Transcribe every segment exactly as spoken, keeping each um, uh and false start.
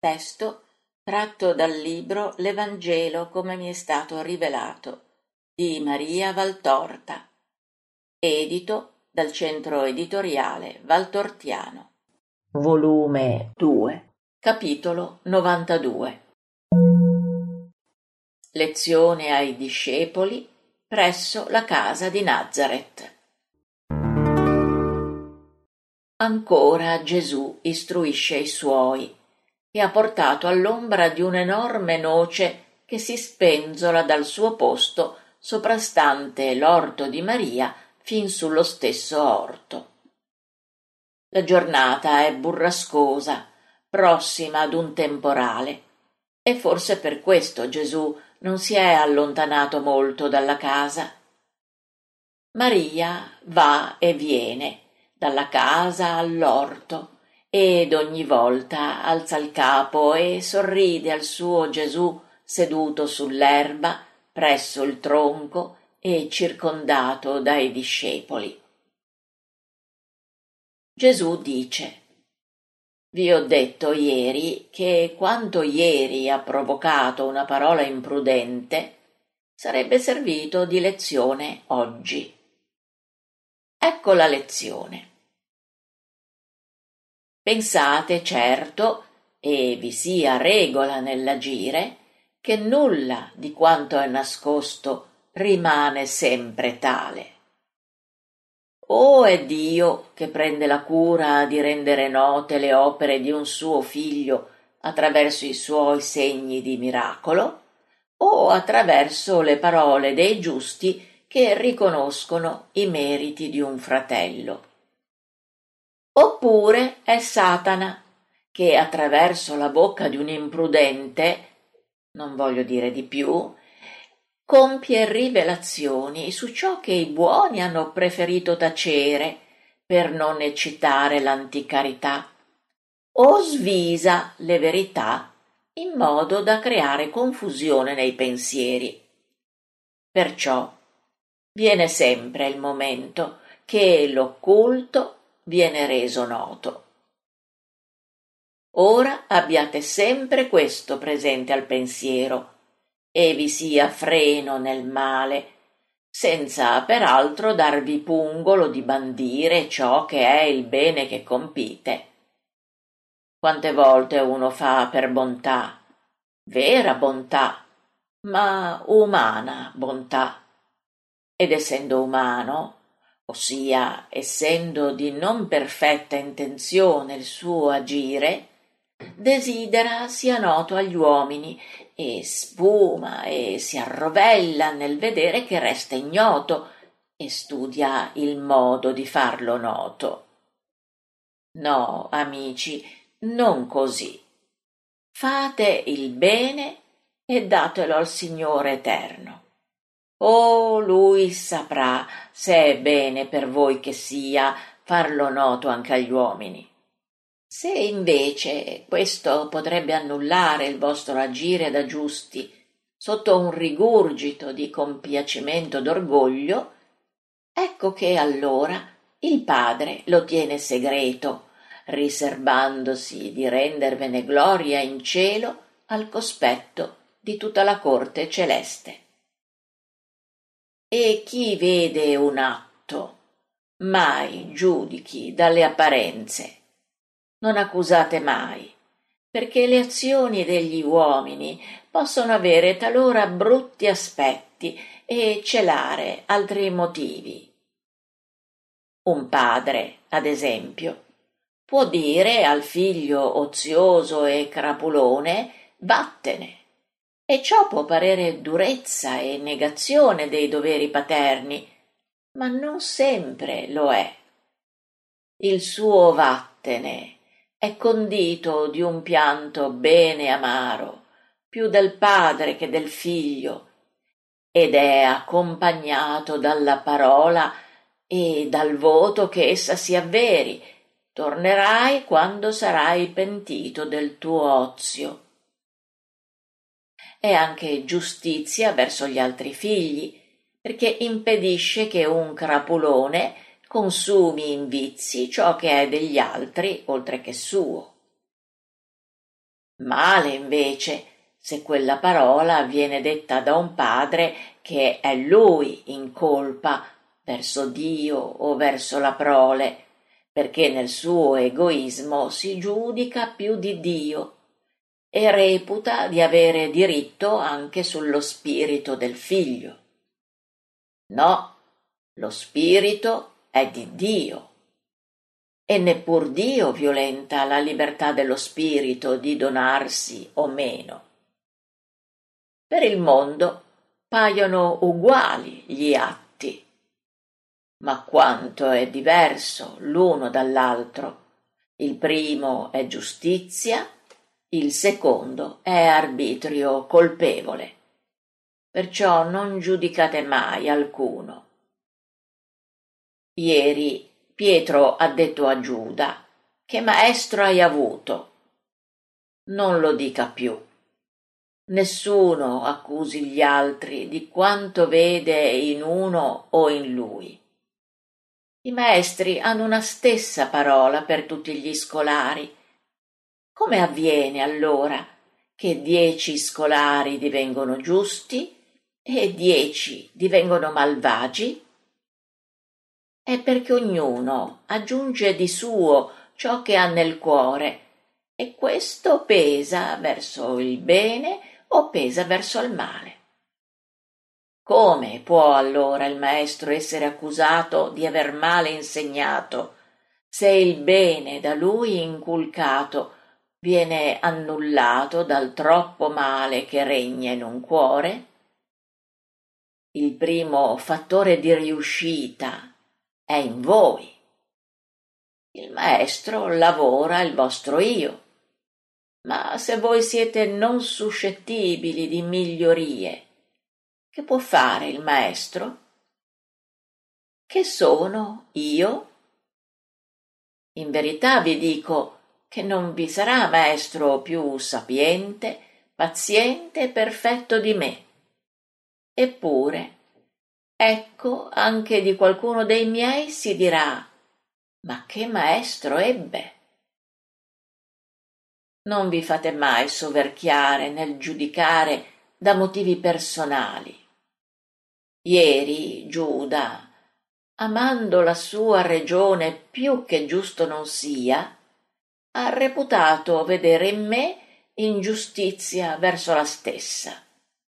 Testo tratto dal libro L'Evangelo come mi è stato rivelato di Maria Valtorta, edito dal Centro Editoriale Valtortiano. Volume due, capitolo novantadue. Lezione ai discepoli presso la casa di Nazaret. Ancora Gesù istruisce i suoi e ha portato all'ombra di un'enorme noce che si spenzola dal suo posto soprastante l'orto di Maria fin sullo stesso orto. La giornata è burrascosa, prossima ad un temporale, e forse per questo Gesù non si è allontanato molto dalla casa. Maria va e viene dalla casa all'orto ed ogni volta alza il capo e sorride al suo Gesù seduto sull'erba presso il tronco e circondato dai discepoli. Gesù dice: vi ho detto ieri che quanto ieri ha provocato una parola imprudente sarebbe servito di lezione oggi. Ecco la lezione. Pensate, certo, e vi sia regola nell'agire, che nulla di quanto è nascosto rimane sempre tale. O è Dio che prende la cura di rendere note le opere di un suo figlio attraverso i suoi segni di miracolo, o attraverso le parole dei giusti che riconoscono i meriti di un fratello. Oppure è Satana che attraverso la bocca di un imprudente, non voglio dire di più, compie rivelazioni su ciò che i buoni hanno preferito tacere per non eccitare l'anticarità, o svisa le verità in modo da creare confusione nei pensieri. Perciò viene sempre il momento che l'occulto viene reso noto. Ora abbiate sempre questo presente al pensiero e vi sia freno nel male, senza peraltro darvi pungolo di bandire ciò che è il bene che compite. Quante volte uno fa per bontà, vera bontà, ma umana bontà, ed essendo umano, ossia essendo di non perfetta intenzione il suo agire, desidera sia noto agli uomini e spuma e si arrovella nel vedere che resta ignoto e studia il modo di farlo noto. No, amici, non così. Fate il bene e datelo al Signore eterno. Oh, Lui saprà se è bene per voi che sia farlo noto anche agli uomini. Se invece questo potrebbe annullare il vostro agire da giusti sotto un rigurgito di compiacimento d'orgoglio, ecco che allora il Padre lo tiene segreto, riserbandosi di rendervene gloria in cielo al cospetto di tutta la corte celeste. E chi vede un atto mai giudichi dalle apparenze. Non accusate mai, perché le azioni degli uomini possono avere talora brutti aspetti e celare altri motivi. Un padre, ad esempio, può dire al figlio ozioso e crapulone vattene, e ciò può parere durezza e negazione dei doveri paterni, ma non sempre lo è. Il suo vattene è condito di un pianto bene amaro, più del padre che del figlio, ed è accompagnato dalla parola e dal voto che essa si avveri: tornerai quando sarai pentito del tuo ozio. È anche giustizia verso gli altri figli, perché impedisce che un crapulone consumi in vizi ciò che è degli altri oltre che suo. Male invece se quella parola viene detta da un padre che è lui in colpa verso Dio o verso la prole, perché nel suo egoismo si giudica più di Dio e reputa di avere diritto anche sullo spirito del figlio. No, lo spirito è di Dio. E neppur Dio violenta la libertà dello spirito di donarsi o meno. Per il mondo paiono uguali gli atti, ma quanto è diverso l'uno dall'altro. Il primo è giustizia, il secondo è arbitrio colpevole. Perciò non giudicate mai alcuno. Ieri Pietro ha detto a Giuda: «Che maestro hai avuto?» Non lo dica più. Nessuno accusi gli altri di quanto vede in uno o in lui. I maestri hanno una stessa parola per tutti gli scolari. Come avviene allora che dieci scolari divengono giusti e dieci divengono malvagi? È perché ognuno aggiunge di suo ciò che ha nel cuore, e questo pesa verso il bene o pesa verso il male. Come può allora il maestro essere accusato di aver male insegnato, se il bene da lui inculcato viene annullato dal troppo male che regna in un cuore? Il primo fattore di riuscita è in voi. Il maestro lavora il vostro io, ma se voi siete non suscettibili di migliorie, che può fare il maestro? Che sono io? In verità vi dico che non vi sarà maestro più sapiente, paziente e perfetto di me. Eppure, ecco, anche di qualcuno dei miei si dirà: ma che maestro ebbe! Non vi fate mai soverchiare nel giudicare da motivi personali. Ieri Giuda, amando la sua regione più che giusto non sia, ha reputato vedere in me ingiustizia verso la stessa.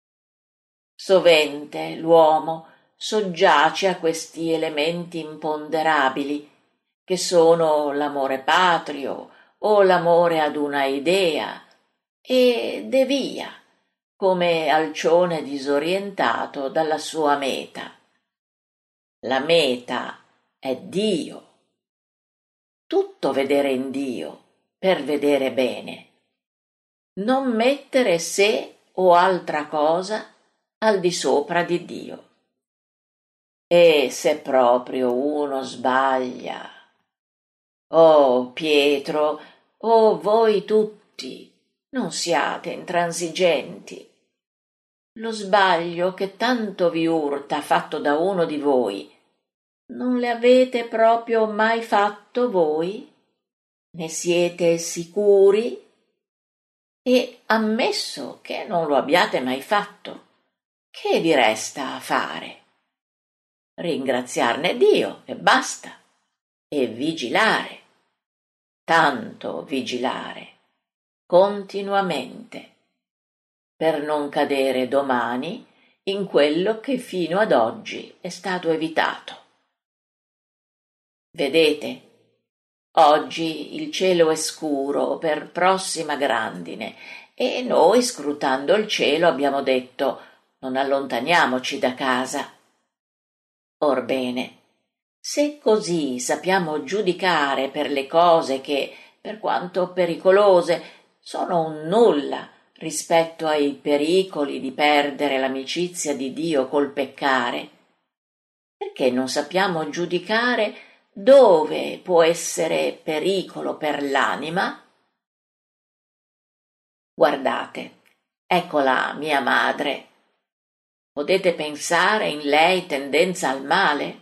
Sovente l'uomo soggiace a questi elementi imponderabili, che sono l'amore patrio o l'amore ad una idea, e devia come alcione disorientato dalla sua meta. La meta è Dio. Tutto vedere in Dio per vedere bene. Non mettere sé o altra cosa al di sopra di Dio. E se proprio uno sbaglia, oh Pietro, oh voi tutti, non siate intransigenti. Lo sbaglio che tanto vi urta fatto da uno di voi, non le avete proprio mai fatto voi? Ne siete sicuri? E ammesso che non lo abbiate mai fatto, che vi resta a fare? Ringraziarne Dio e basta, e vigilare, tanto vigilare, continuamente, per non cadere domani in quello che fino ad oggi è stato evitato. Vedete, oggi il cielo è scuro per prossima grandine e noi, scrutando il cielo, abbiamo detto: non allontaniamoci da casa. Orbene, se così sappiamo giudicare per le cose che, per quanto pericolose, sono un nulla rispetto ai pericoli di perdere l'amicizia di Dio col peccare, perché non sappiamo giudicare dove può essere pericolo per l'anima? Guardate, eccola mia madre. Potete pensare in lei tendenza al male?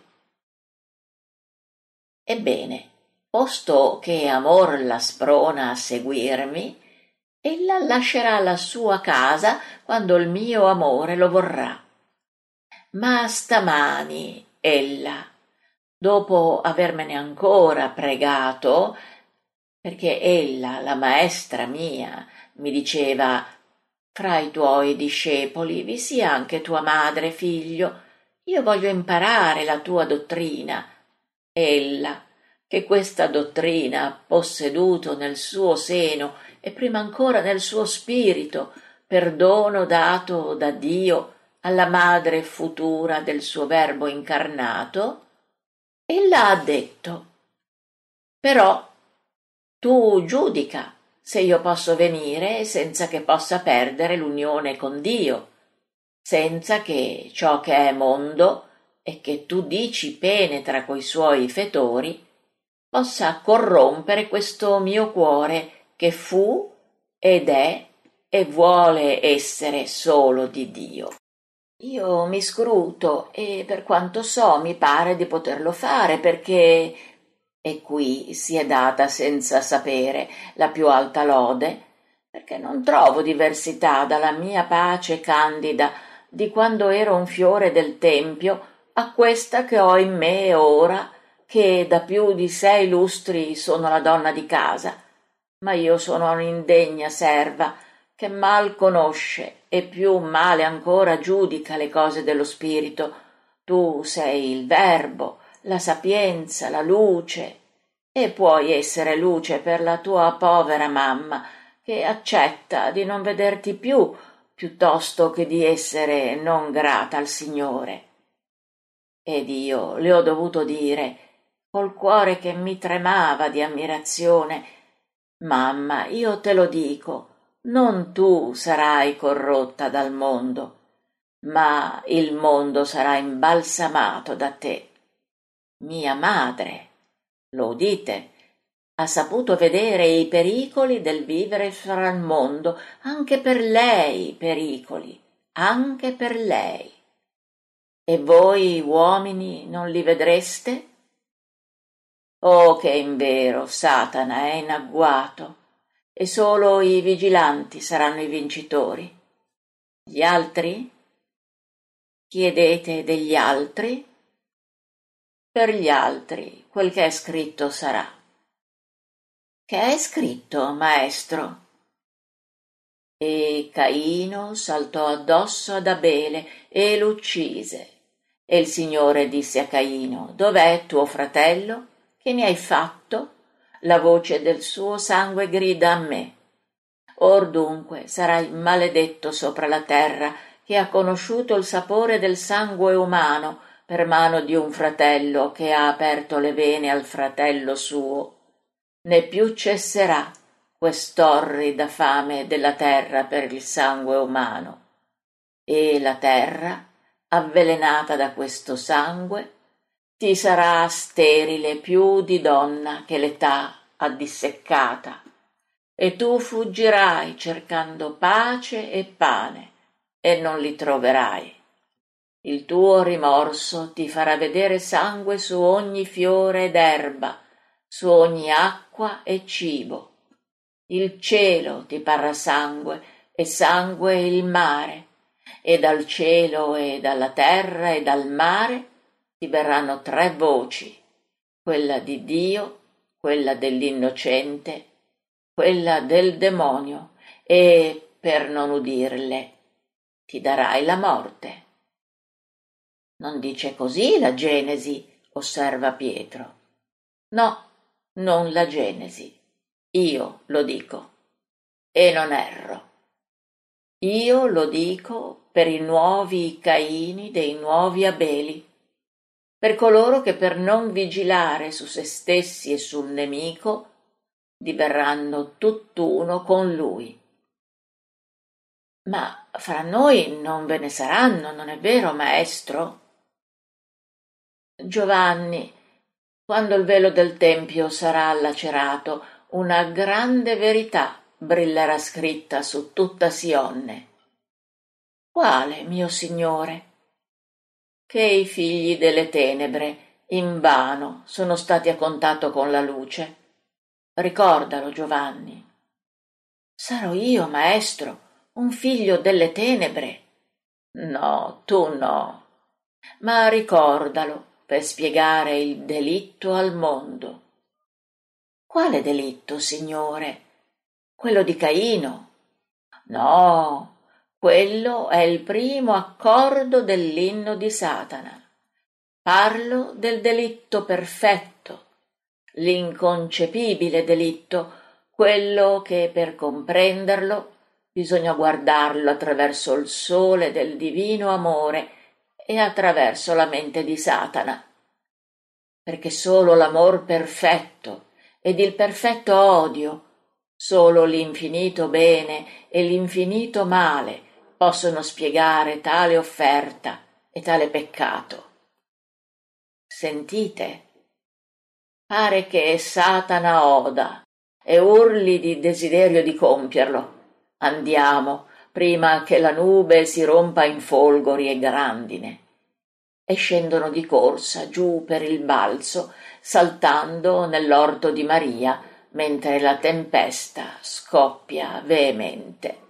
Ebbene, posto che amor la sprona a seguirmi, Ella lascerà la sua casa quando il mio amore lo vorrà. Ma stamani ella, dopo avermene ancora pregato, perché ella, la maestra mia, mi diceva: fra i tuoi discepoli vi sia anche tua madre, figlio, io voglio imparare la tua dottrina. Ella, che questa dottrina ha posseduto nel suo seno e prima ancora nel suo spirito, per dono dato da Dio alla madre futura del suo verbo incarnato, ella ha detto: però tu giudica se io posso venire senza che possa perdere l'unione con Dio, senza che ciò che è mondo e che tu dici penetra coi suoi fetori possa corrompere questo mio cuore che fu ed è e vuole essere solo di Dio. Io mi scruto e per quanto so mi pare di poterlo fare perché, e qui si è data senza sapere la più alta lode, perché non trovo diversità dalla mia pace candida di quando ero un fiore del tempio a questa che ho in me ora, che da più di sei lustri sono la donna di casa, ma io sono un'indegna serva che mal conosce e più male ancora giudica le cose dello spirito. Tu sei il verbo, la sapienza, la luce, e puoi essere luce per la tua povera mamma, che accetta di non vederti più, piuttosto che di essere non grata al Signore. Ed io le ho dovuto dire, col cuore che mi tremava di ammirazione: mamma, io te lo dico, non tu sarai corrotta dal mondo, ma il mondo sarà imbalsamato da te. Mia madre, lo udite, ha saputo vedere i pericoli del vivere fra il mondo, anche per lei pericoli, anche per lei. E voi uomini non li vedreste? Oh, che invero Satana è in agguato, e solo i vigilanti saranno i vincitori. Gli altri? Chiedete degli altri? Per gli altri quel che è scritto sarà. Che è scritto, maestro? E Caino saltò addosso ad Abele e lo uccise. E il Signore disse a Caino: dov'è tuo fratello? Che mi hai fatto? La voce del suo sangue grida a me. Or dunque sarai maledetto sopra la terra, che ha conosciuto il sapore del sangue umano per mano di un fratello che ha aperto le vene al fratello suo. Né più cesserà quest'orrida fame della terra per il sangue umano. E la terra, avvelenata da questo sangue, ti sarà sterile più di donna che l'età ha disseccata, e tu fuggirai cercando pace e pane, e non li troverai. Il tuo rimorso ti farà vedere sangue su ogni fiore ed erba, su ogni acqua e cibo. Il cielo ti parrà sangue, e sangue il mare, e dal cielo e dalla terra e dal mare ti verranno tre voci, quella di Dio, quella dell'innocente, quella del demonio, e per non udirle ti darai la morte. Non dice così la Genesi, osserva Pietro. No, non la Genesi. Io lo dico, e non erro. Io lo dico per i nuovi Caini dei nuovi Abeli, per coloro che per non vigilare su se stessi e sul nemico diverranno tutt'uno con lui. Ma fra noi non ve ne saranno, non è vero, maestro? Giovanni, quando il velo del tempio sarà lacerato, una grande verità brillerà scritta su tutta Sionne. Quale, mio Signore? Che i figli delle tenebre invano sono stati a contatto con la luce. Ricordalo, Giovanni. Sarò io, maestro, un figlio delle tenebre? No, tu no, ma ricordalo per spiegare il delitto al mondo. Quale delitto, signore? Quello di Caino? No, quello è il primo accordo dell'inno di Satana. Parlo del delitto perfetto, l'inconcepibile delitto, quello che per comprenderlo bisogna guardarlo attraverso il sole del divino amore e attraverso la mente di Satana, perché solo l'amor perfetto ed il perfetto odio, solo l'infinito bene e l'infinito male possono spiegare tale offerta e tale peccato. Sentite, pare che Satana oda e urli di desiderio di compierlo. Andiamo, prima che la nube si rompa in folgori e grandine. E scendono di corsa giù per il balzo, saltando nell'orto di Maria, mentre la tempesta scoppia veemente.